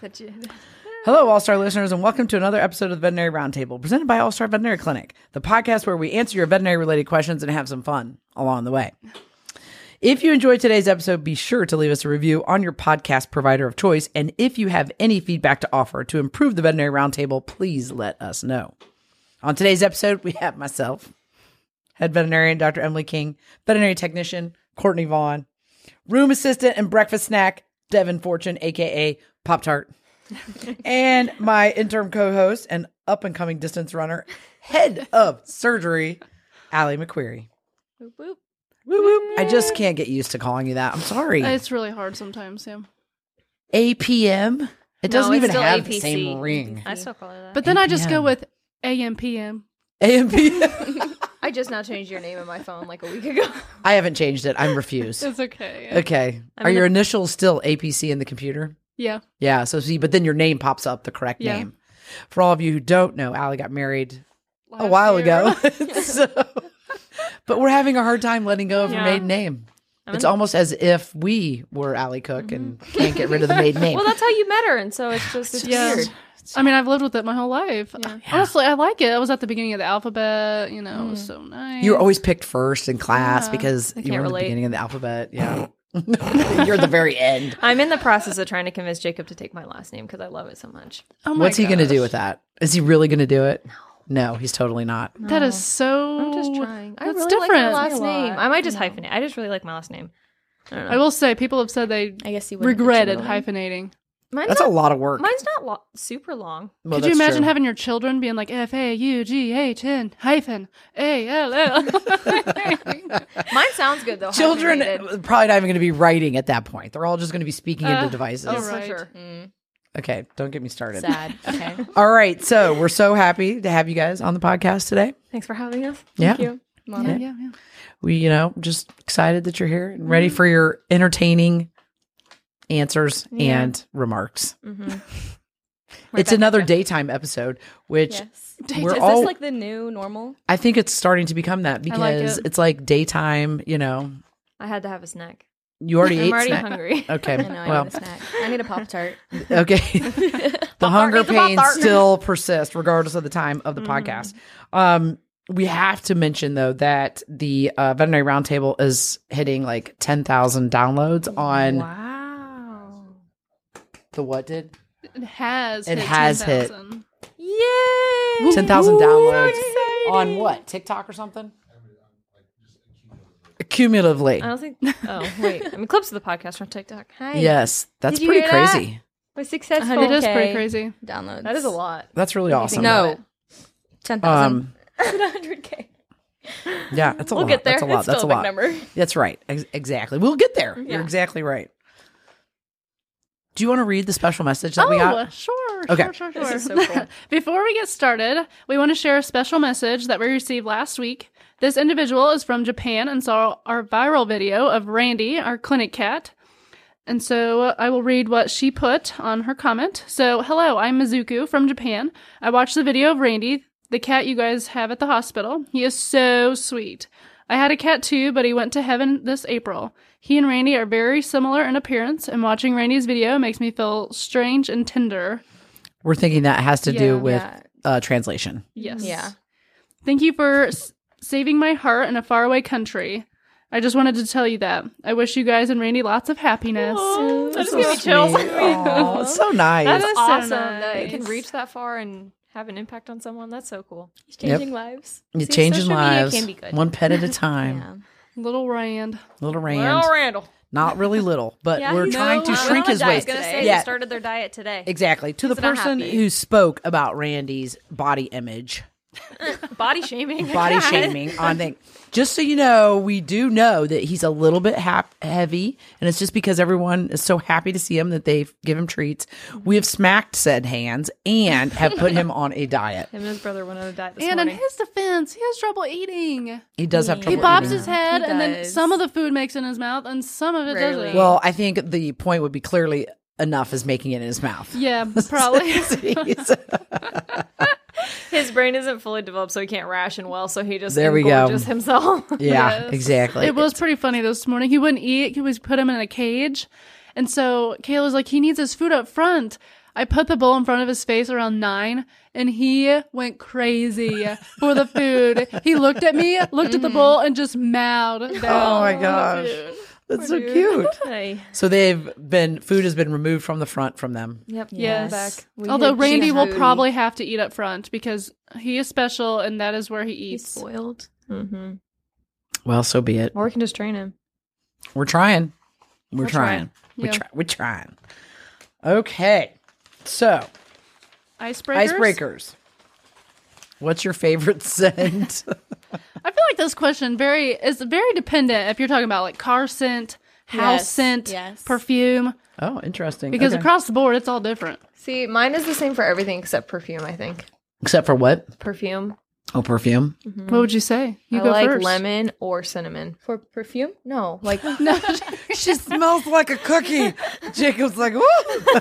Hello, All-Star listeners, and welcome to another episode of the Veterinary Roundtable, presented by All-Star Veterinary Clinic, the podcast where we answer your veterinary-related questions and have some fun along the way. If you enjoyed today's episode, be sure to leave us a review on your podcast provider of choice, and if you have any feedback to offer to improve the Veterinary Roundtable, please let us know. On today's episode, we have myself, head veterinarian Dr. Emily King, veterinary technician Courtney Vaughn, room assistant and breakfast snack Devin Fortune, a.k.a. Pop-Tart, and my interim co-host and up-and-coming distance runner, head of surgery, Allie McQuarrie. Whoop, whoop. Woo whoop. I just can't get used to calling you that. I'm sorry. It's really hard sometimes, yeah. APM? It doesn't even still have APC. the same ring. I still call it that. But then I just APM. go with AMPM. AMP? I just now changed your name in my phone like a week ago. I haven't changed it. I'm refused. It's okay. Okay. Are your initials still APC in the computer? Yeah. Yeah. So see, but then your name pops up, the correct Yeah. name. For all of you who don't know, Allie got married a Last while year. ago. So, but we're having a hard time letting go of her Yeah. maiden name. It's almost as if we were Allie Cook and can't get rid of the maiden name. Well, that's how you met her, and so it's just Yeah. weird. I mean, I've lived with it my whole life. Yeah. Honestly, I like it. I was at the beginning of the alphabet, it was so nice. You were always picked first in class Yeah. because you can't were in the relate. beginning of the alphabet. Yeah. You're at the very end. I'm in the process of trying to convince Jacob to take my last name because I love it so much. Oh my What's he going to do gosh. with that? Is he really going to do it? No, he's totally not. That is so... I'm just trying. I That's really different. like my last name. I might just hyphenate. I just really like my last name. I don't know. I will say, people have said they I guess you wouldn't regretted put your middle hyphenating. Mine's That's not, a lot of work. Mine's not super long. Well, Could you that's imagine true. having your children being like FAUGHN hyphen ALL? Mine sounds good though. Children hyphenated. probably not even going to be writing at that point. They're all just going to be speaking into devices. oh, for right. sure. Okay, don't get me started. Sad. Okay. All right, so we're so happy to have you guys on the podcast today. Thanks for having us. Yeah. Thank you. Love it. Yeah. We, just excited that you're here and ready for your entertaining answers and remarks. It's another daytime episode, which Yes. we're Is all. this like the new normal? I think it's starting to become that I like because it. it's like daytime. I had to have a snack. You already I'm ate already snack. hungry. Okay, I know, I well, need a snack. I need a Pop-Tart. okay. The hunger needs a pains Pop-Tart. still persist, regardless of the time of the podcast. We have to mention though that the Veterinary Roundtable is hitting like 10,000 downloads on Wow. the what did It has It hit has hit. 10,000. Yay! 10,000 downloads exciting. on what, TikTok or something? Cumulatively. I don't think. Oh wait, I mean clips of the podcast on TikTok. Hi. Yes, that's Did you pretty hear that? crazy. We're successful. It is Okay. pretty crazy. Downloads. That is a lot. That's really awesome. No. 10,000. 100K. Yeah, that's a We'll lot. get there. That's a lot. It's That's a still a big lot. number. That's right. Exactly. We'll get there. You're exactly right. Do you want to read the special message that we got? Sure. Okay. Sure. This is so cool. Before we get started, we want to share a special message that we received last week. This individual is from Japan and saw our viral video of Randy, our clinic cat. And so I will read what she put on her comment. So, hello, I'm Mizuku from Japan. I watched the video of Randy, the cat you guys have at the hospital. He is so sweet. I had a cat too, but he went to heaven this April. He and Randy are very similar in appearance, and watching Randy's video makes me feel strange and tender. We're thinking that has to do Yeah. with translation. Yes. Yeah. Thank you for saving my heart in a faraway country. I just wanted to tell you that. I wish you guys and Randy lots of happiness. That just gave me chills. Oh, it's so nice. That is so awesome that it can nice. reach that far and have an impact on someone. That's so cool. He's changing lives. You're See, changing social media lives can be good. one pet at a time. Yeah. Little Rand. Little Rand. Well, Randall. Not really little, but Yeah, we're he's trying to no, shrink on a his diet waist. I was gonna say Yeah. they started their diet today. Exactly. To the He's not person happy. who spoke about Randy's body image, Body shaming. body shaming on thing. Just so you know, we do know that he's a little bit heavy, and it's just because everyone is so happy to see him that they give him treats. We have smacked said hands and have put him on a diet. Him and his brother went on a diet this And in morning. his defense, he has trouble eating. He does have He trouble bobs eating. his head, He and then does. some of the food makes it in his mouth, and some of it Rarely. doesn't. Well, I think the point would be clearly enough is making it in his mouth. yeah, probably. His brain isn't fully developed, so he can't ration well. So he just There we go. engorges himself. Yeah, Yes. exactly. It was pretty funny this morning. He wouldn't eat. He was put him in a cage. And so Kayla was like, he needs his food up front. I put the bowl in front of his face around 9, and he went crazy for the food. He looked at me, looked at the bowl, and just mowed down. Oh my gosh. That's so cute. Hey. So food has been removed from the front from them. Yep. Yes. Back. We Although hid Randy will food. probably have to eat up front because he is special, and that is where he He's eats. spoiled. Mm-hmm. Well, so be it. Or we can just train him. We're trying. We're trying. trying. Yeah. We're trying. Okay. So, Icebreakers? icebreakers. What's your favorite scent? I feel like this question is very dependent if you're talking about like car scent, house Yes, scent, yes. perfume, Oh, interesting. because Okay. across the board it's all different. See, mine is the same for everything except perfume, I think. Except for what? Perfume. Oh, perfume. What would you say? You I go like first. lemon or cinnamon. For perfume? No, like No, She smells like a cookie. Jacob's like, woo.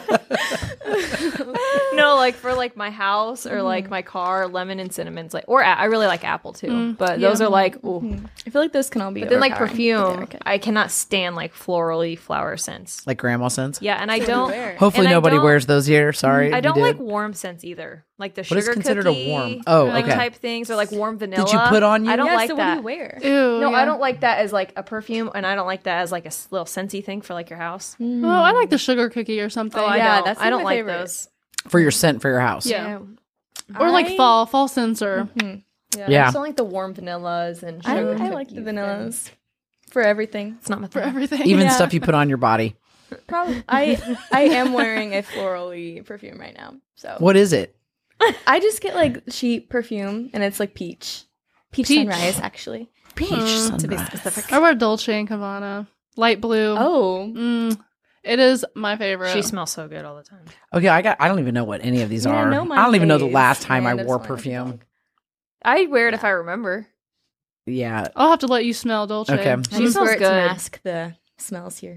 no, like for like my house or like my car, lemon and cinnamon's like, or I really like apple too, but those are like, ooh. I feel like those can all be. But then like overpowering, but they're perfume, okay. I cannot stand like florally flower scents. Like grandma scents. Yeah, and I don't. wear. Hopefully And I nobody don't- wears those here. Sorry. I if you don't did. like warm scents either, like the What is sugar considered a cookie, warm? Oh, like okay. type things, or like warm vanilla. Did you put on you? I don't Yeah, like so that. what do you wear? ew. No, yeah. I don't like that as like a perfume, and I don't like that as like a little scentsy thing for like your house. Well, I like the sugar cookie or something. Oh, I Yeah, don't. that's I don't my like favorite. those. For your scent for your house. Yeah. Or like fall scents or Yeah, Yeah. I just don't like the warm vanillas and I sugar. like the cookies vanillas for everything. It's not my for thing. everything. Even Yeah. stuff you put on your body. Probably. I am wearing a florally perfume right now. So What is it? I just get like cheap perfume, and it's like peach sunrise actually. Peach To be sunrise. specific. I wear Dolce and Gabbana, light blue. Oh, It is my favorite. She smells so good all the time. Okay, I don't even know what any of these Yeah, I are. know my I don't even know the fave, last time I and I wore just wanna perfume. dog. I wear it if I remember. Yeah. I'll have to let you smell Dolce. Okay. I She just smells wear it to good. mask the smells here.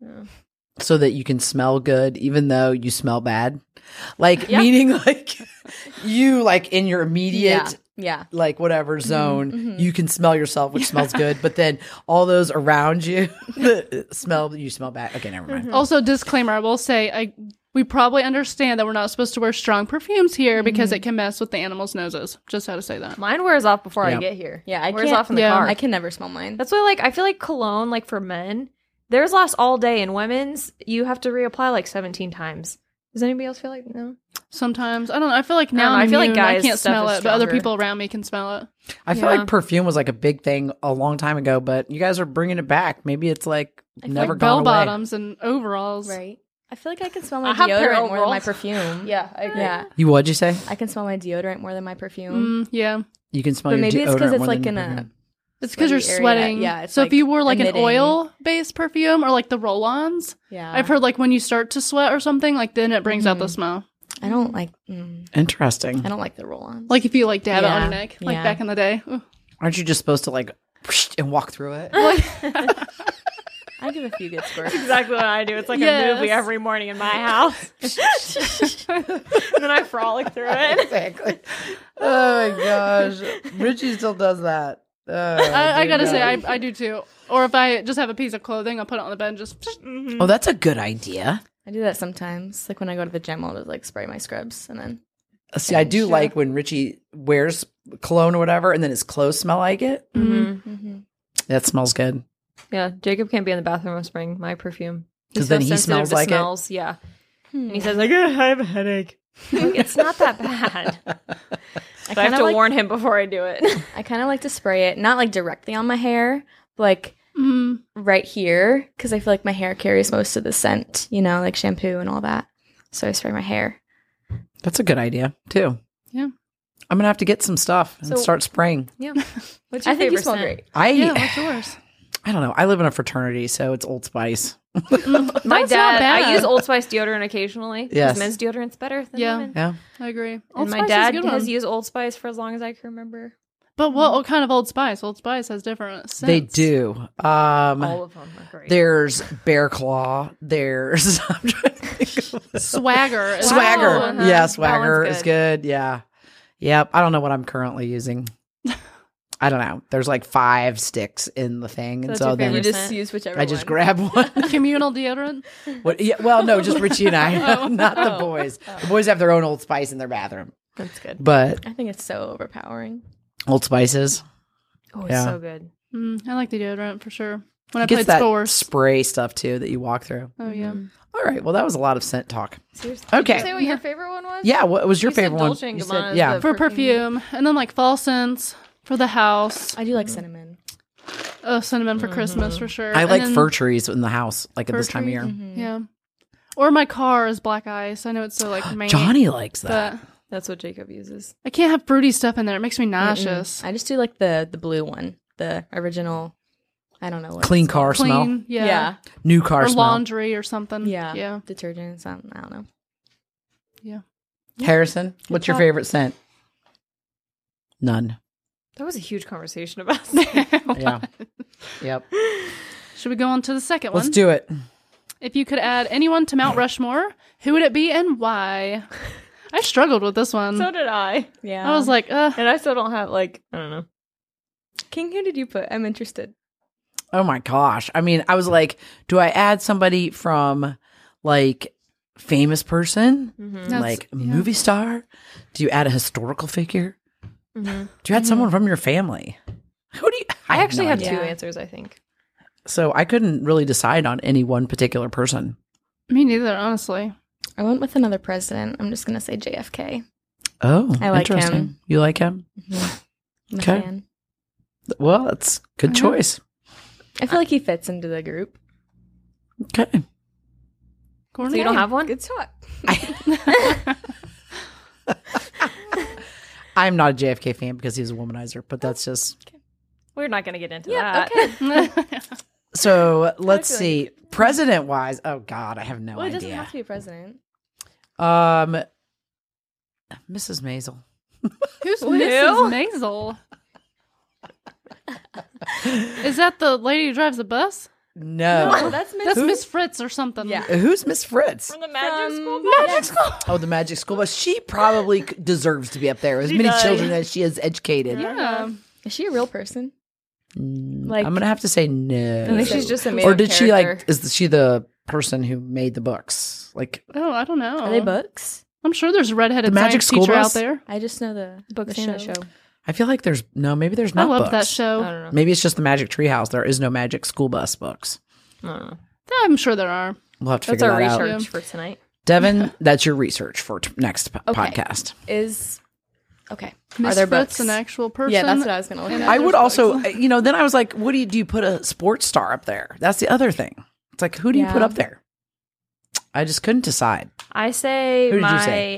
So that you can smell good even though you smell bad. Like Yeah. meaning like you like in your immediate Yeah. like whatever zone, you can smell yourself, which smells good, but then all those around you you smell bad. Okay, never mind. Also, disclaimer: I will say, we probably understand that we're not supposed to wear strong perfumes here because it can mess with the animals' noses. Just how to say that. Mine wears off before Yeah. I get here. Yeah, I wears can't- off in the yeah. car. I can never smell mine. That's why, like, I feel like cologne, like for men, theirs lasts all day, and women's you have to reapply like 17 times. Does anybody else feel like no? Sometimes I don't know. I feel like now I feel like I guys' can't stuff smell is it, but other stronger. people around me can smell it. I feel Yeah. like perfume was like a big thing a long time ago, but you guys are bringing it back. Maybe it's like I feel never Like gone bell away. bottoms and overalls. Right. I feel like I can smell my I have pair of deodorant more than my overalls. perfume. Yeah, I agree. Yeah. You what'd you say? I can smell my deodorant more than my perfume. Yeah, You can smell But your maybe it's 'cause deodorant it's more like than in your a- perfume. it's because you're Sweaty area. sweating. Yeah, it's So if like you wore like an emitting. oil-based perfume or like the roll-ons, Yeah. I've heard like when you start to sweat or something, like then it brings out the smell. I don't like Interesting. I don't like the roll-ons. Like if you like dab it on Yeah. your neck, like Yeah. back in the day. Ooh. Aren't you just supposed to like and walk through it? I give a few good squirts. Exactly what I do. It's like Yes. a movie every morning in my house. and then I frolic through it. Exactly. Oh my gosh. Richie still does that. I gotta say, I do too. Or if I just have a piece of clothing, I'll put it on the bed and just. Oh, that's a good idea. I do that sometimes. Like when I go to the gym, I'll just like spray my scrubs and then See, I do like when Richie wears cologne or whatever, and then his clothes smell like it. That smells good. Yeah, Jacob can't be in the bathroom of spraying my perfume. 'Cause then so he sensitive smells to like it? smells. Yeah. And he says like, I have a headache. Like, it's not that bad. But I have to like, warn him before I do it. I kind of like to spray it, not like directly on my hair, but like right here, because I feel like my hair carries most of the scent, you know, like shampoo and all that. So I spray my hair. That's a good idea too. Yeah. I'm gonna have to get some stuff and So- start spraying. Yeah. What's your I think you favorite smell scent? great. Yeah, what's yours? I don't know. I live in a fraternity, so it's Old Spice. My That's not dad, bad. I use Old Spice deodorant occasionally. 'Cause Yes. men's deodorant's better than Yeah. women. Yeah. I agree. And Old my Spice is a dad good has one. used Old Spice for as long as I can remember. But what kind of Old Spice? Old Spice has different scents. They do. All of them are great. There's Bear Claw. There's I'm trying to think of Swagger. is- Swagger. uh-huh. Yeah, That Swagger one's is good. Yeah. Yep. I don't know what I'm currently using. I don't know. There's like 5 sticks in the thing, and That's so your then You favorite just scent. use whichever I just one. grab one. Communal deodorant. What? Yeah, well, no, just Richie and I, not the boys. The boys have their own Old Spice in their bathroom, That's good. but I think it's so overpowering. Old Spices Oh, it's Yeah. so good. I like the deodorant for sure. When I it gets played that sports. spray stuff too that you walk through. Oh yeah. All right, well, that was a lot of scent talk. Seriously. Okay. Did you say what your favorite one was? Yeah, what was your You said favorite one? Dolce and You Gabbana said, is yeah, the- For perfume, and then like fall scents for the house. I do like cinnamon. Cinnamon for Christmas for sure. I And like then fir trees in the house, like at fir this time of year. trees. Yeah. Or my car is black ice. I know it's so like mangy, Johnny likes that. but That's what Jacob uses. I can't have fruity stuff in there. It makes me nauseous. I just do like the blue one, the original. I don't know what Clean it's called. car smell, Clean, yeah. Yeah, new car Or smell. laundry or something. yeah, Yeah. detergent, something. I don't know. Harrison, what's your talk. favorite scent? None. That was a huge conversation about that. Yeah. Yep. Should we go on to the second Let's one? do it. If you could add anyone to Mount Rushmore, who would it be and why? I struggled with this one. So did I. Yeah, I was like, And I still don't have, like, I don't know. King. Who did you put? I'm interested. Oh my gosh. I mean, I was like, do I add somebody from like famous person? That's- Like yeah. movie star? Do you add a historical figure? Mhm. Do you add someone from your family? Who do you? I actually have had no two idea. idea. answers, I think. So I couldn't really decide on any one particular person. me neither, honestly. I went with another president. I'm just gonna say JFK. Oh, I like interesting. him. You like him? I'm a Okay. fan. Well, that's good choice. I feel like he fits into the group. Okay. So you don't have one? Good talk. I'm not a JFK fan because he's a womanizer, but that's just We're not going to get into Yeah. that. Okay. so. Let's feel like see. President wise, oh God, I have no Well, it doesn't idea. have to be a president. Mrs. Maisel. Who's Who? Mrs. Maisel? Is that the lady who drives the bus? No. Oh, that's That's Who? Miss Fritz or something. Yeah. Who's Miss Fritz? From the Magic School? Magic School. Oh, the Magic School Bus. She probably deserves to be up there. As many does. children as she has educated. Yeah. Is she a real person? Like, I'm gonna have to say no. I think she's just a made Or did she character. like? Is she the person who made the books? Like Oh, I don't know. are they books? I'm sure there's a redheaded The Magic science School teacher Bus? out there. I just know the Books the and show. the show. I feel like there's no. Maybe there's I not loved books. that show. I don't know. Maybe it's just the Magic Treehouse. There is no Magic School Bus books. I don't know. I'm sure there are. We'll have to That's figure our that out. research for tonight. Devin, that's your research for next podcast. Is okay. Miss Are there Fritz books? an actual person? Yeah, that's what I was gonna look And at. I there's would books. also, then I was like, what do you put a sports star up there? That's the other thing. It's like, who do you put Yeah. up there? I just couldn't decide. I say Who did you my say?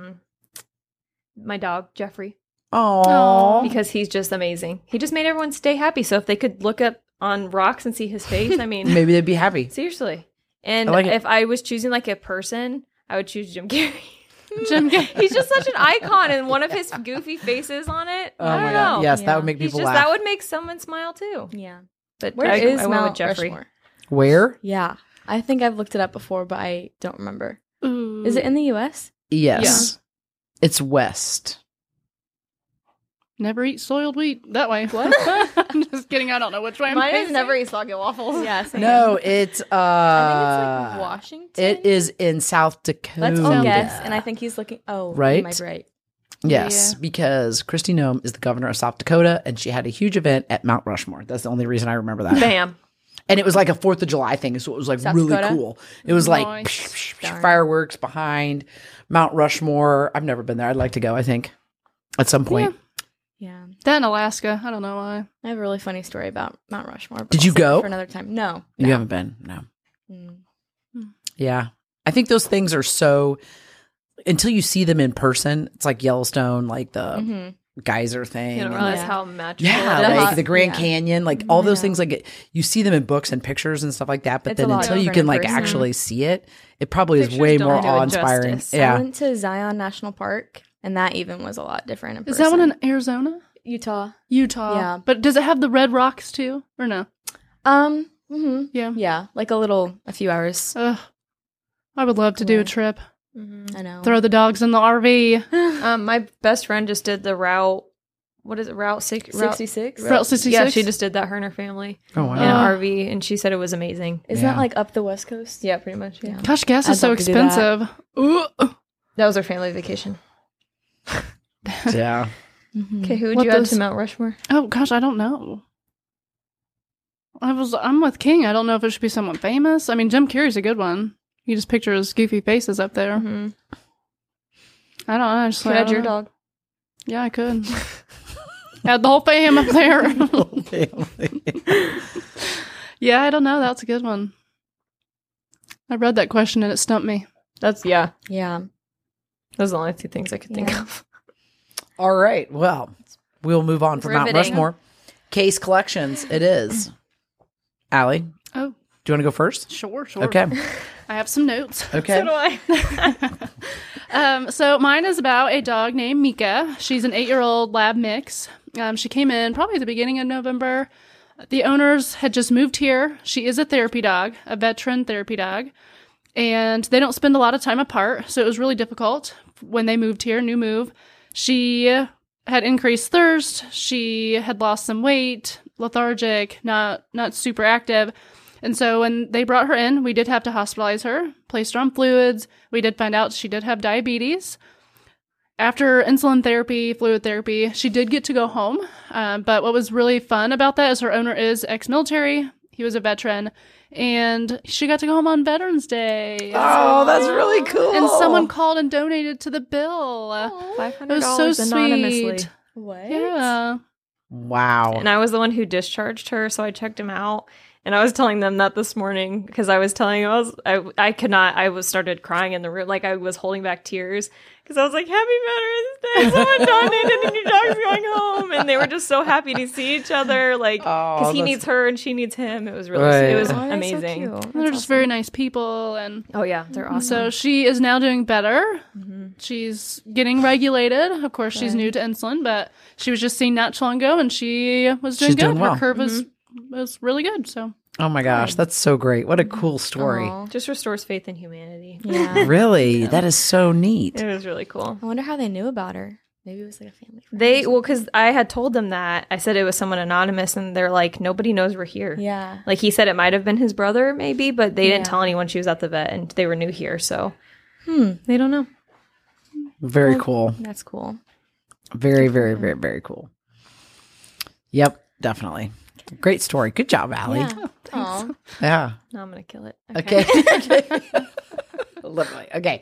my dog, Jeffrey, Oh, because he's just amazing. He just made everyone stay happy. So if they could look up on rocks and see his face, I mean, maybe they'd be happy. seriously. And I like it. if I was choosing like a person, I would choose Jim Carrey. Jim Carrey. He's just such an icon, and one of his goofy faces on it. Oh I my don't god, know. yes, that Yeah. would make He's people just laugh. that would make someone smile too. Yeah. But Where I is went Mount with Jeffrey. Rushmore? Where? Yeah. I think I've looked it up before, but I don't remember. Ooh. Is it in the U.S.? Yes, it's west. Never eat soiled wheat that way. What? I'm just kidding. I don't know which way I'm Mine is facing. never eat soggy waffles. Yeah. Same. No, it's I think it's like Washington. it is in South Dakota. Let's all South guess. And I think he's looking. Oh, Right? You might be right. Yes, Yeah. because Kristi Noem is the governor of South Dakota, and she had a huge event at Mount Rushmore. That's the only reason I remember that. Bam. And it was like a 4th of July thing, so it was like South really Dakota? cool. It was like Nice. Darn. fireworks behind Mount Rushmore. I've never been there. I'd like to go, I think, at some point. Yeah. That in Alaska. I don't know why. I have a really funny story about Mount Rushmore. but Did I'll you save it go? for another time? No. You no. haven't been? No. Mm. Yeah. I think those things are so, until you see them in person, it's like Yellowstone, like the Mhm. geyser thing. You don't and- realize Yeah. how magical Yeah, it is. like the Grand Yeah. Canyon, like all those Yeah. things. Like you see them in books and pictures and stuff like that, but It's a then lot until you different can in like person. actually see it, it probably is Pictures way don't more do it awe-inspiring. justice. I Yeah, went to Zion National Park, and that even was a lot different in Is person. that one in Arizona? Utah? Utah. Yeah. But does it have the red rocks too? Or no? Mm-hmm. Yeah. Yeah, like a few hours. Ugh. I would love to do a Cool. trip. I know. Throw the dogs in the RV. My best friend just did the route what is it? Route 66? Route 66? Yeah, she just did that, her and her family Oh, in wow. an RV, and she said it was amazing. Isn't Yeah. that like up the West Coast? Yeah, pretty much. Yeah, Gosh, gas I'd is so love to do that. expensive. Ooh. that was her family vacation. Yeah. Okay, who would What you add those- to Mount Rushmore? Oh gosh, I don't know. I'm with King. I don't know if it should be someone famous. I mean, Jim Carrey's a good one. You just picture his goofy faces up there. Mm-hmm. I don't know. I just Could I add don't your know. dog. Yeah, I could. Add the whole fam up there. Yeah, I don't know. That's a good one. I read that question and it stumped me. Yeah. Yeah. Those are the only two things I could think Yeah. of. All right. Well, we'll move on from Mount Riveting. Rushmore. Case collections. It is. Allie, do Oh, you want to go first? sure. Okay. I have some notes. Okay. So do I. So mine is about a dog named Mika. She's an 8-year-old lab mix. She came in probably at the beginning of November. The owners had just moved here. She is a therapy dog, a veteran therapy dog, and they don't spend a lot of time apart. So it was really difficult when they moved here, new move. She had increased thirst. She had lost some weight, lethargic, not super active. And so when they brought her in, we did have to hospitalize her, placed her on fluids. We did find out she did have diabetes. After insulin therapy, fluid therapy, she did get to go home. But what was really fun about that is her owner is ex-military. He was a veteran. And she got to go home on Veterans Day. Oh, that's really cool. And someone called and donated to the bill. $500 It was so anonymously. sweet. What? Yeah. Wow. And I was the one who discharged her, so I checked him out. And I was telling them that this morning because I was telling them I could not. I started crying in the room, like I was holding back tears because I was like, "Happy Veterans Day! Someone donated, and your dog's going home." And they were just so happy to see each other, like because he that's- needs her and she needs him. It was really, Right. it was Oh, that's amazing. So cute. They're just very nice people. And Oh yeah, they're awesome. so she is now doing better. She's getting regulated. Of course, she's new to insulin, but she was just seen not too long ago, and she was doing She's good. doing well. Her curve was really good. So Oh my gosh, that's so great. What a cool story. Aw. just restores faith in humanity. Yeah. Really? That is so neat. It was really cool. I wonder how they knew about her. Maybe it was like a family friend. Because I had told them that I said it was someone anonymous, and they're like, nobody knows we're here. Yeah. Like he said, it might have been his brother, maybe, but they didn't Yeah. tell anyone she was at the vet, and they were new here, so they don't know. Very cool. That's cool. Very, very, very, very cool. Yep, definitely. Great story. Good job, Allie. Yeah. Aw. Yeah. Now I'm gonna kill it. Okay. Lovely. Okay.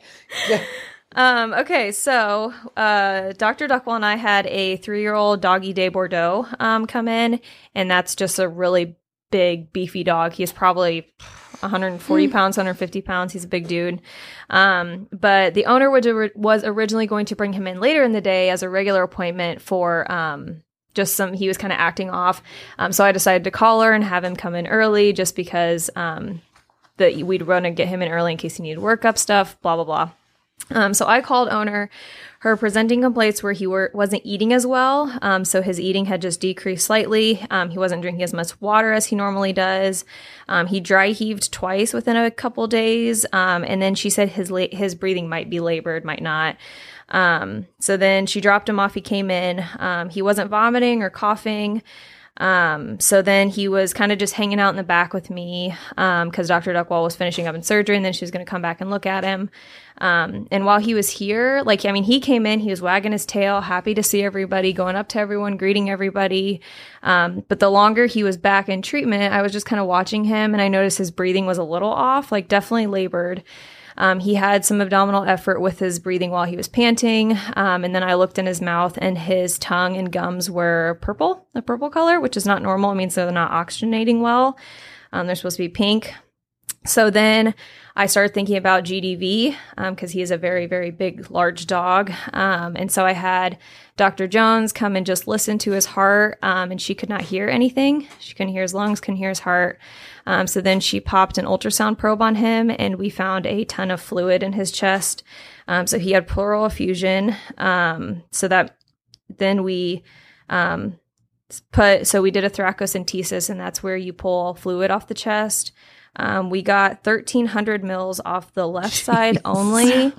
Okay, so Dr. Duckwell and I had a 3-year-old doggy day Bordeaux come in, and that's just a really big, beefy dog. He's probably 140 pounds, 150 pounds. He's a big dude. But the owner was originally going to bring him in later in the day as a regular appointment for he was kind of acting off. So I decided to call her and have him come in early just because we'd run and get him in early in case he needed workup stuff, blah, blah, blah. So I called owner. Her presenting complaints were he wasn't eating as well. So his eating had just decreased slightly. He wasn't drinking as much water as he normally does. He dry heaved twice within a couple days. And then she said his breathing might be labored, might not. So then she dropped him off. He came in. He wasn't vomiting or coughing. So then he was kind of just hanging out in the back with me, cause Dr. Duckwell was finishing up in surgery and then she was going to come back and look at him. And while he was here, he came in, he was wagging his tail, happy to see everybody, going up to everyone, greeting everybody. But the longer he was back in treatment, I was just kind of watching him and I noticed his breathing was a little off, definitely labored. He had some abdominal effort with his breathing while he was panting. And then I looked in his mouth and his tongue and gums were a purple color, which is not normal. It means they're not oxygenating well. They're supposed to be pink. So then I started thinking about GDV, because he is a very, very big, large dog. And so I had Dr. Jones come and just listen to his heart. And she could not hear anything. She couldn't hear his lungs, couldn't hear his heart. So then she popped an ultrasound probe on him and we found a ton of fluid in his chest. So he had pleural effusion. So that then we did a thoracocentesis, and that's where you pull fluid off the chest. We got 1,300 mils off the left side only.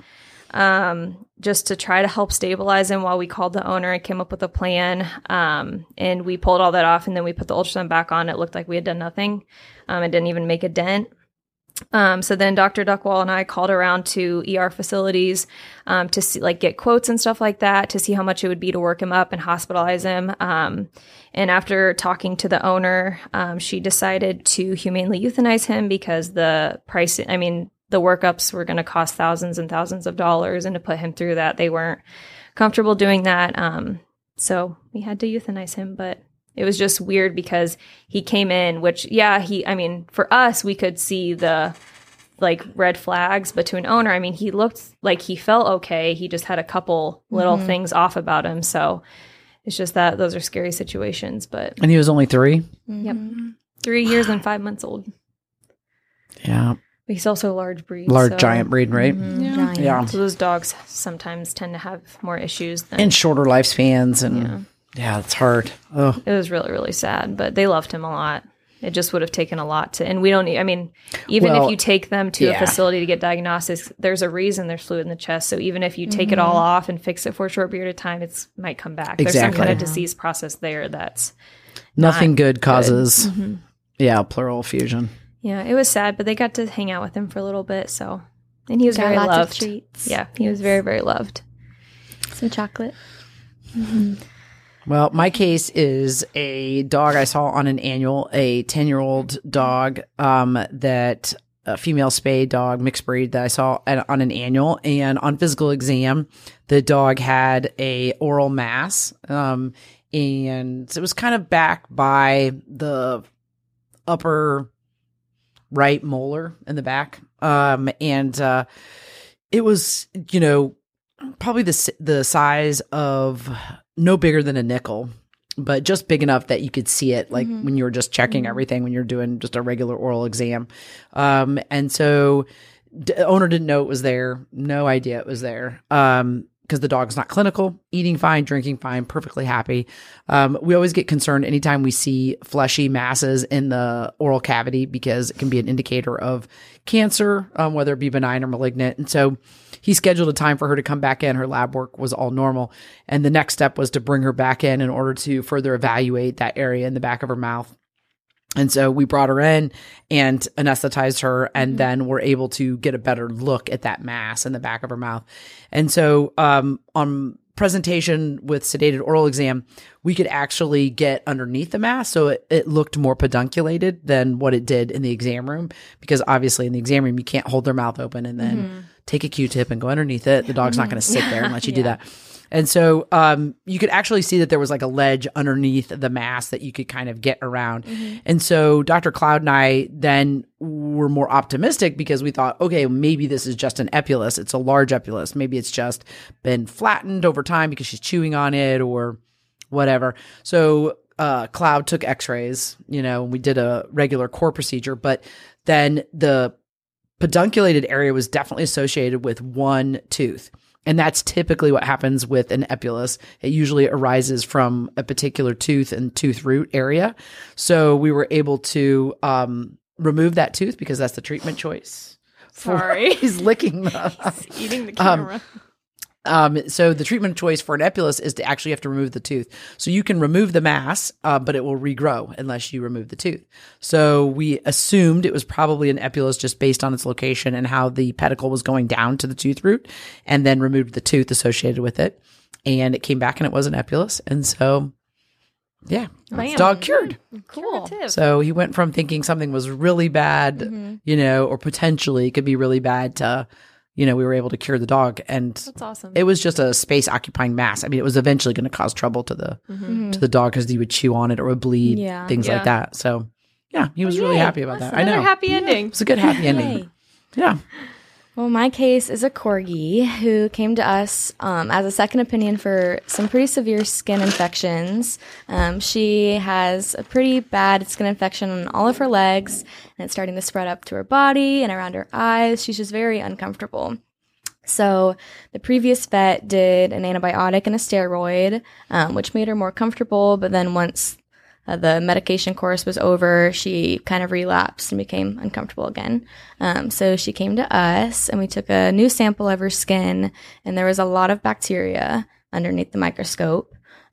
just to try to help stabilize him while we called the owner and came up with a plan. And we pulled all that off, and then we put the ultrasound back on. It looked like we had done nothing. It didn't even make a dent. So then Dr. Duckwall and I called around to ER facilities to see, like, get quotes and stuff like that to see how much it would be to work him up and hospitalize him. And after talking to the owner, she decided to humanely euthanize him because the price, I mean, the workups were going to cost thousands and thousands of dollars, and to put him through that, they weren't comfortable doing that. So we had to euthanize him, but it was just weird because he came in, which, for us, we could see the, like, red flags, but to an owner, I mean, he looked like he felt okay. He just had a couple little things off about him. So it's just that those are scary situations, but. And he was only 3? Yep. 3 years and 5 months old. Yeah. But he's also a large breed. Giant breed, right? Yeah. So those dogs sometimes tend to have more issues than. And shorter lifespans. And yeah, it's hard. Oh. It was really, really sad, but they loved him a lot. It just would have taken a lot to, and we don't need, I mean, even if you take them to a facility to get diagnostics, there's a reason there's fluid in the chest. So even if you take it all off and fix it for a short period of time, it might come back. There's some kind of disease process there that's nothing good causes, pleural effusion. Yeah, it was sad, but they got to hang out with him for a little bit. So, and he was very loved. Lots of treats. Yeah, he was very, very loved. Some chocolate. Well, my case is a dog I saw on an annual, a 10-year-old dog, that a female spayed dog, mixed breed, that I saw on an annual. And on physical exam, the dog had a oral mass, and it was kind of back by the upper right molar in the back. It was, probably the size of no bigger than a nickel, but just big enough that you could see it, like when you were just checking everything, when you're doing just a regular oral exam. And so the owner didn't know it was there. No idea it was there. Because the dog's not clinical, eating fine, drinking fine, perfectly happy. We always get concerned anytime we see fleshy masses in the oral cavity because it can be an indicator of cancer, whether it be benign or malignant. And so he scheduled a time for her to come back in. Her lab work was all normal. And the next step was to bring her back in order to further evaluate that area in the back of her mouth. And so we brought her in and anesthetized her, and then were able to get a better look at that mass in the back of her mouth. And so on presentation with sedated oral exam, we could actually get underneath the mass, so it looked more pedunculated than what it did in the exam room, because obviously in the exam room, you can't hold their mouth open and then take a Q-tip and go underneath it. The dog's not going to sit there and let you do that. And so you could actually see that there was like a ledge underneath the mass that you could kind of get around. And so Dr. Cloud and I then were more optimistic because we thought, okay, maybe this is just an epulus. It's a large epulus. Maybe it's just been flattened over time because she's chewing on it or whatever. So Cloud took x-rays, we did a regular core procedure, but then the pedunculated area was definitely associated with one tooth. And that's typically what happens with an epulus. It usually arises from a particular tooth and tooth root area. So we were able to remove that tooth because that's the treatment choice. Sorry. He's licking He's eating the camera. So the treatment choice for an epulus is to actually have to remove the tooth. So you can remove the mass, but it will regrow unless you remove the tooth. So we assumed it was probably an epulus just based on its location and how the pedicle was going down to the tooth root, and then removed the tooth associated with it. And it came back and it was an epulus. And so, yeah, dog cured. Cool. So he went from thinking something was really bad, or potentially could be really bad to, we were able to cure the dog, and that's awesome. It was just a space occupying mass. I mean, it was eventually going to cause trouble to the dog because he would chew on it or would bleed, things like that. So yeah, he was really happy about that. I know. Happy ending. It was a good happy ending. Yeah. Well, my case is a corgi who came to us as a second opinion for some pretty severe skin infections. She has a pretty bad skin infection on all of her legs, and it's starting to spread up to her body and around her eyes. She's just very uncomfortable. So the previous vet did an antibiotic and a steroid, which made her more comfortable. But then once the medication course was over, she kind of relapsed and became uncomfortable again. So she came to us, and we took a new sample of her skin, and there was a lot of bacteria underneath the microscope.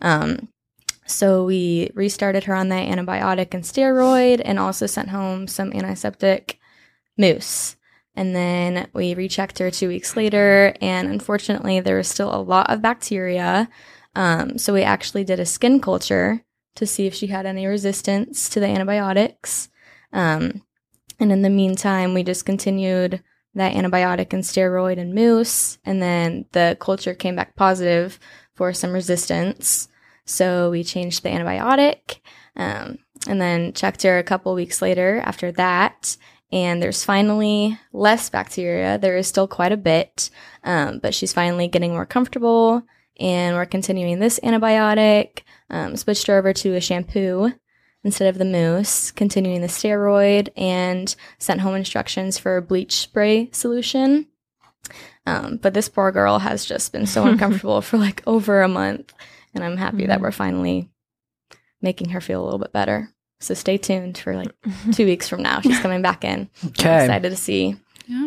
So we restarted her on that antibiotic and steroid, and also sent home some antiseptic mousse. And then we rechecked her 2 weeks later, and unfortunately there was still a lot of bacteria. So we actually did a skin culture to see if she had any resistance to the antibiotics. And in the meantime, we just continued that antibiotic and steroid and mousse, and then the culture came back positive for some resistance. So we changed the antibiotic, and then checked her a couple weeks later after that, and there's finally less bacteria. There is still quite a bit, but she's finally getting more comfortable, and we're continuing this antibiotic, switched her over to a shampoo instead of the mousse, continuing the steroid, and sent home instructions for a bleach spray solution. But this poor girl has just been so uncomfortable for like over a month. And I'm happy that we're finally making her feel a little bit better. So stay tuned for like 2 weeks from now. She's coming back in. Okay. I'm excited to see.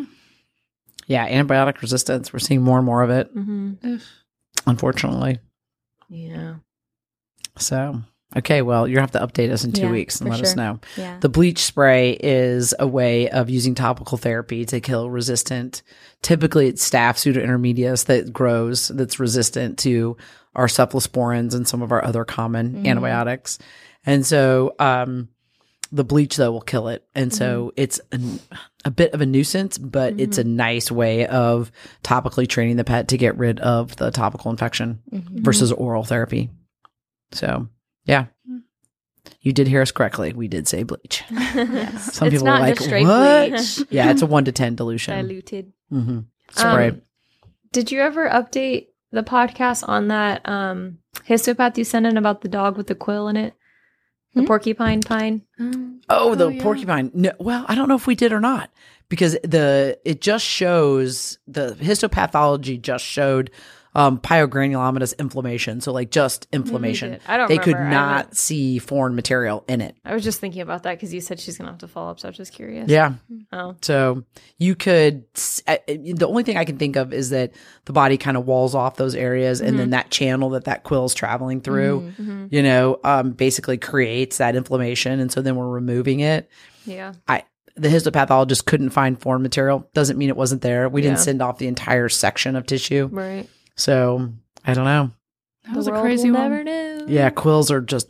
Yeah, antibiotic resistance. We're seeing more and more of it, unfortunately. Yeah. So, okay, well, you'll have to update us in 2 weeks and for let us sure. know. Yeah. The bleach spray is a way of using topical therapy to kill resistant, typically it's staph pseudointermedius that grows, that's resistant to our cephalosporins and some of our other common antibiotics. And so the bleach, though, will kill it. And so it's a bit of a nuisance, but it's a nice way of topically training the pet to get rid of the topical infection versus oral therapy. So, yeah. You did hear us correctly. We did say bleach. Yes. Some It's people are not like, just straight what? bleach. Yeah, it's a 1 to 10 dilution. Diluted. Spray. Did you ever update the podcast on that histopath you sent in about the dog with the quill in it? The porcupine pine? The yeah. porcupine. No, well, I don't know if we did or not, because it just shows, the histopathology just showed pyogranulomatous inflammation. So like just inflammation. did. I don't They could remember. I not haven't- see foreign material in it. I was just thinking about that because you said she's going to have to follow up, so I was just curious. Yeah. Oh. So you could, the only thing I can think of is that the body kind of walls off those areas, and then that channel that quill's traveling through, basically creates that inflammation. And so then we're removing it. Yeah. The histopathologist couldn't find foreign material. Doesn't mean it wasn't there. We didn't Yeah. send off the entire section of tissue. Right. So I don't know. That was The a world crazy will one. never know. Yeah, quills are just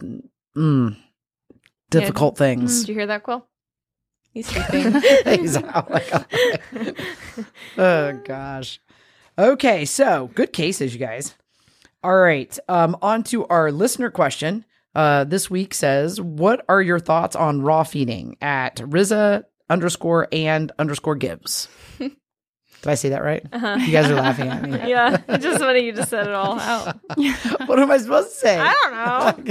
difficult things. Did you hear that, Quill? He's sleeping. He's out like oh gosh. Okay, so good cases, you guys. All right, on to our listener question. This week says, "What are your thoughts on raw feeding?" At Riza_and_Gibbs. Did I say that right? You guys are laughing at me. Yeah. It's just funny you just said it all out. What am I supposed to say? I don't know.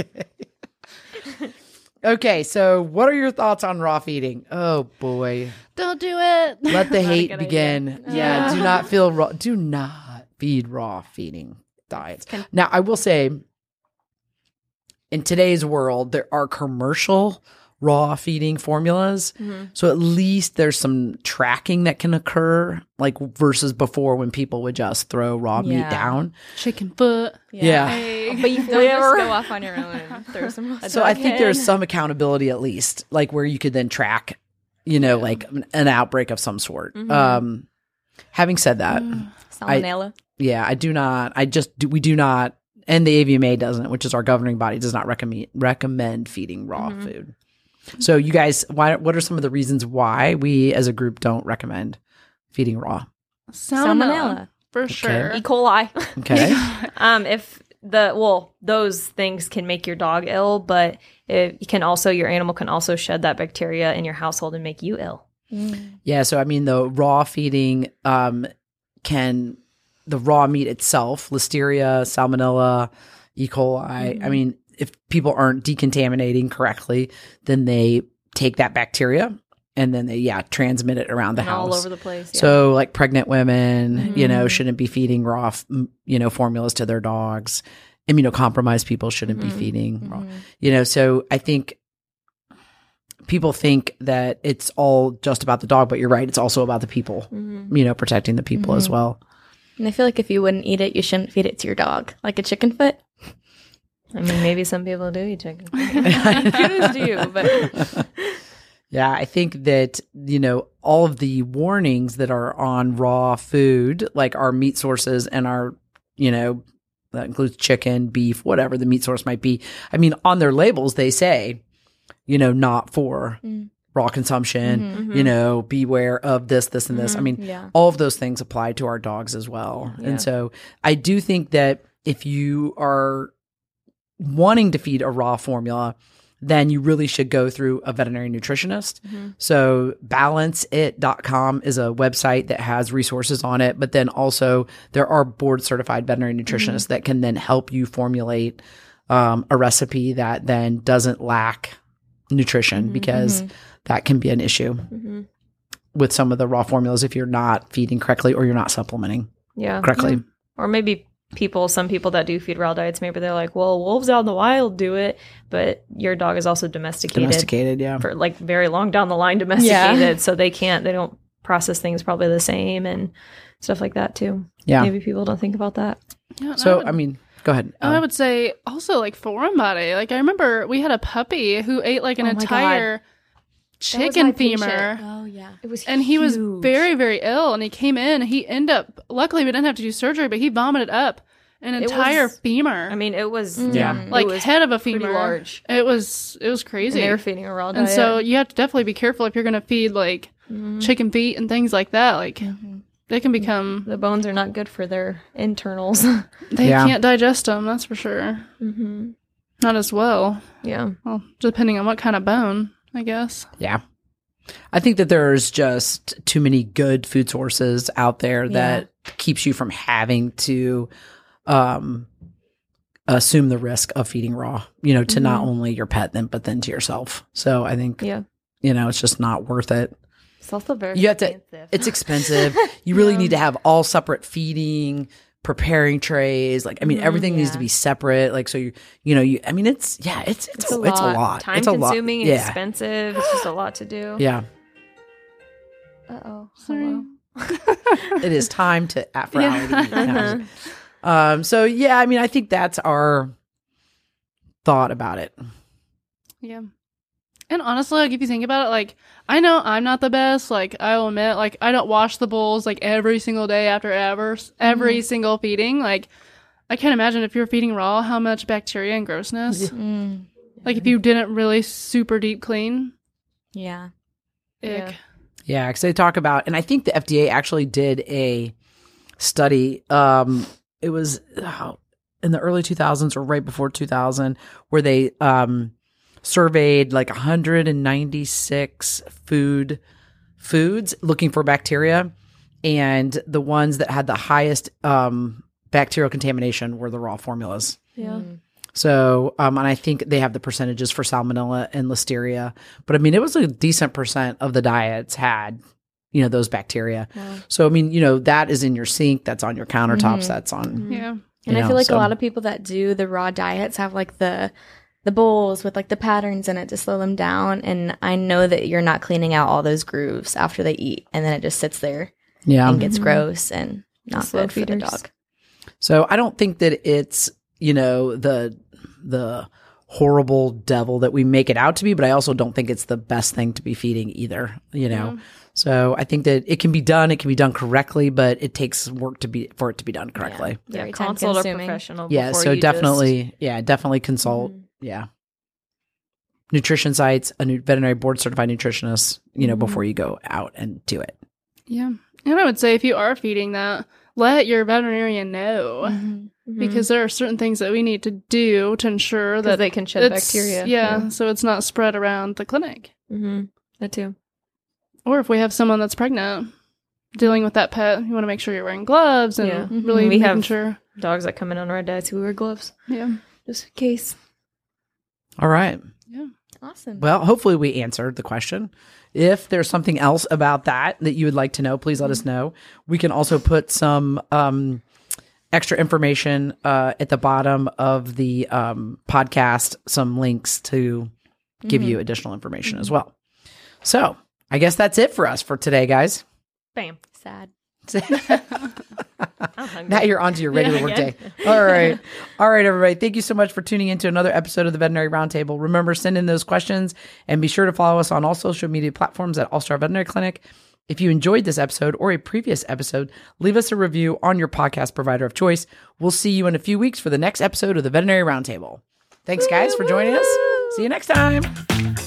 Okay, so what are your thoughts on raw feeding? Oh boy. Don't do it. Let the hate good begin. Yeah, do not feel raw. Do not feed raw feeding diets. Now, I will say, in today's world, there are commercial raw feeding formulas. So at least there's some tracking that can occur, like versus before when people would just throw raw meat Yeah. down. Chicken foot. Yeah. But you don't just go off on your own and throw some. So I think there's some accountability at least, like where you could then track, like an outbreak of some sort. Having said that, salmonella. yeah, we do not, and the AVMA doesn't, which is our governing body, does not recommend feeding raw food. So you guys, what are some of the reasons why we as a group don't recommend feeding raw? Salmonella. For sure. E. coli. Okay. If those things can make your dog ill, but your animal can also shed that bacteria in your household and make you ill. Yeah. So, I mean, the raw feeding, the raw meat itself, Listeria, Salmonella, E. coli, I mean, if people aren't decontaminating correctly, then they take that bacteria and then they, transmit it around the And house. all over the place. Yeah. So like pregnant women, shouldn't be feeding raw, formulas to their dogs. immunocompromised people shouldn't be feeding raw. You know, so I think people think that it's all just about the dog, but you're right. It's also about the people, you know, protecting the people as well. And I feel like if you wouldn't eat it, you shouldn't feed it to your dog. Like a chicken foot. I mean, maybe some people do eat chicken. Kudos to you, but Yeah, I think that, you know, all of the warnings that are on raw food, like our meat sources and our, you know, that includes chicken, beef, whatever the meat source might be. I mean, on their labels, they say, you know, not for raw consumption, you know, beware of this, this, and this. I mean, all of those things apply to our dogs as well. And so I do think that if you are wanting to feed a raw formula, then you really should go through a veterinary nutritionist. So balanceit.com is a website that has resources on it, but then also there are board certified veterinary nutritionists that can then help you formulate a recipe that then doesn't lack nutrition, because that can be an issue with some of the raw formulas if you're not feeding correctly or you're not supplementing correctly. Or maybe some people that do feed raw diets, maybe they're like, well, wolves out in the wild do it, but your dog is also domesticated for like very long down the line, domesticated. So they don't process things probably the same and stuff like that too. Yeah. Maybe people don't think about that. Yeah, So, I mean, go ahead. I would say also like foreign body. Like I remember we had a puppy who ate like an entire chicken femur. Oh, yeah. It was And he was very, very ill. And he came in. Luckily, we didn't have to do surgery, but he vomited up an entire femur. I mean, it was like it was head of a pretty femur. Large. It was crazy. And they were feeding a raw diet. And so you have to definitely be careful if you're going to feed like chicken feet and things like that. Like they can become, the bones are not good for their internals. they can't digest them. That's for sure. Not as well. Yeah. Well, depending on what kind of bone, I guess. Yeah. I think that there's just too many good food sources out there that keeps you from having to assume the risk of feeding raw, you know, to not only your pet, but then to yourself. So I think, you know, it's just not worth it. It's also very expensive. It's expensive. You really need to have all separate feeding, preparing trays. Like, I mean, everything needs to be separate. Like, so I mean, it's a lot. Time it's a consuming, lot. expensive. It's just a lot to do. Yeah. Uh-oh. Sorry. It is time for Ali to eat. So yeah, I mean, I think that's our thought about it. Yeah. And honestly, like if you think about it, like I know I'm not the best. Like I'll admit, like I don't wash the bowls like every single day after every single feeding. Like I can't imagine if you're feeding raw, how much bacteria and grossness. Like if you didn't really super deep clean. Yeah. Ick. Yeah, because they talk about, and I think the FDA actually did a study. It was in the early 2000s or right before 2000, where they surveyed like 196 foods looking for bacteria, and the ones that had the highest bacterial contamination were the raw formulas. Yeah. So, and I think they have the percentages for salmonella and listeria, but I mean, it was a decent percent of the diets had, you know, those bacteria. Wow. So, I mean, you know, that is in your sink, that's on your countertops, that's on. Yeah. And I feel like a lot of people that do the raw diets have like the bowls with like the patterns in it to slow them down. And I know that you're not cleaning out all those grooves after they eat, and then it just sits there and gets gross and not good for the dog. So I don't think that it's, you know, the horrible devil that we make it out to be, but I also don't think it's the best thing to be feeding either, you know. So I think that it can be done correctly, but it takes work for it to be done correctly. Yeah, consult a professional. Yeah, so definitely consult. Yeah. Nutrition sites, a veterinary board certified nutritionist, you know, before you go out and do it. Yeah. And I would say if you are feeding that, let your veterinarian know. Because there are certain things that we need to do to ensure that they can shed bacteria. Yeah, so it's not spread around the clinic. That too. Or if we have someone that's pregnant dealing with that pet, you want to make sure you're wearing gloves and really making sure. Dogs that come in on our diets who wear gloves. Yeah. Just in case. All right. Yeah. Awesome. Well, hopefully we answered the question. If there's something else about that you would like to know, please let us know. We can also put some extra information at the bottom of the podcast, some links to give you additional information as well. So I guess that's it for us for today, guys. Bam. Sad. I'm hungry. Now you're on to your regular work day. All right. All right, everybody. Thank you so much for tuning in to another episode of the Veterinary Roundtable. Remember, send in those questions and be sure to follow us on all social media platforms at All Star Veterinary Clinic. If you enjoyed this episode or a previous episode, leave us a review on your podcast provider of choice. We'll see you in a few weeks for the next episode of the Veterinary Roundtable. Thanks, guys, for joining us. See you next time.